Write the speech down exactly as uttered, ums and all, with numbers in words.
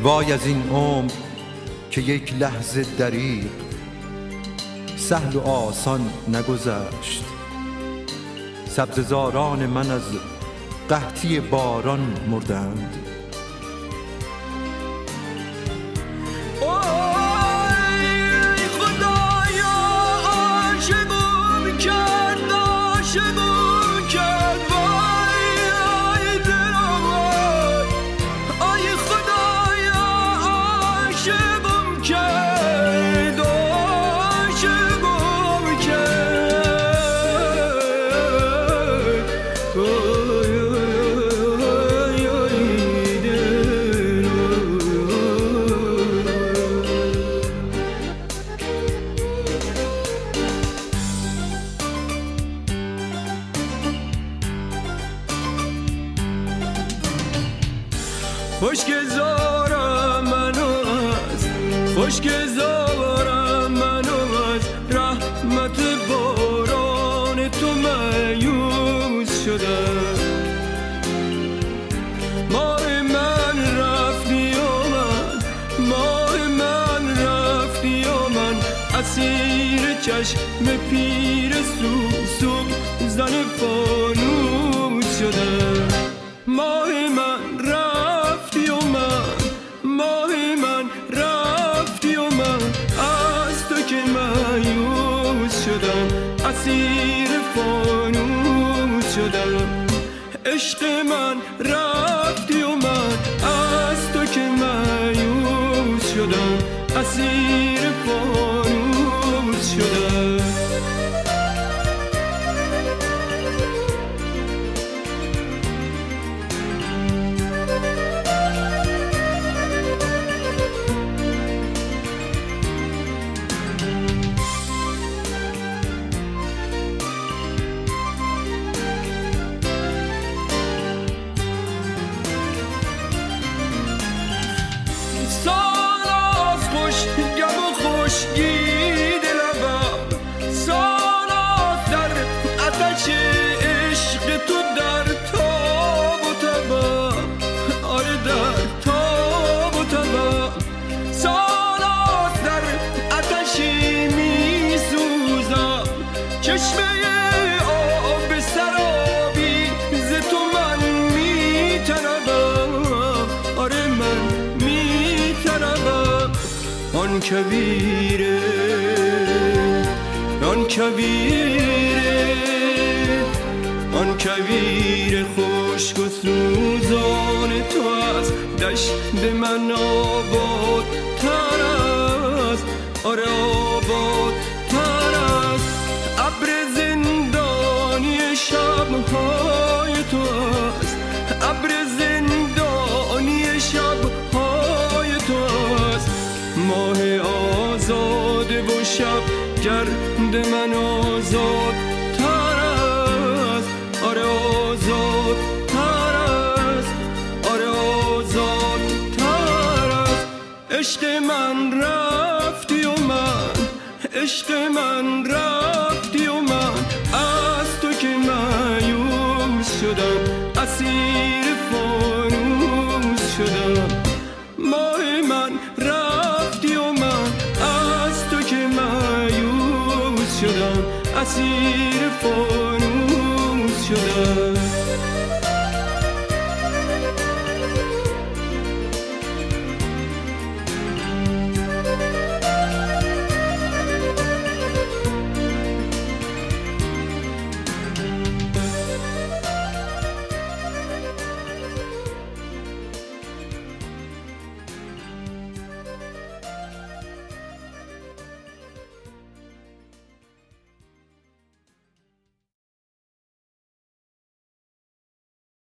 وای از این عمر که یک لحظه دریغ سهل و آسان نگذشت. سبززاران من از قحطی باران مردند. خوشگذارم منو از خوشگذارم منو از رحمت باران تو مایوس شدم. ماه من رفتی و من ماه من رفتی و من اسیر چشم پیر سوسو زن فانوس شدم. ماه من رفتی و من ماه من رفتی و من از تو که مایوس شدم اسیر فانوس شدم. عشق من رفتی و من از تو که مایوس شدم اسیر فانوس شدم. آن کویره آن کویره آن کویر خشک و سوزان تو از دشت من آباد تر است. آره آباد تر است. ابر زندانی شبهای تو است. ابر زندانی شبهای تو است. ماه آزاده و شب گرد من آزاد تر است. آره آزاد تر است. آره آزاد تر است. عشق من رفتی و من عشق من رفتی و من از تو که مایوس شدم اسیر فانوس شدم. ماه من رفتی و من از تو که مایوس شدم اسیر فانوس شدم.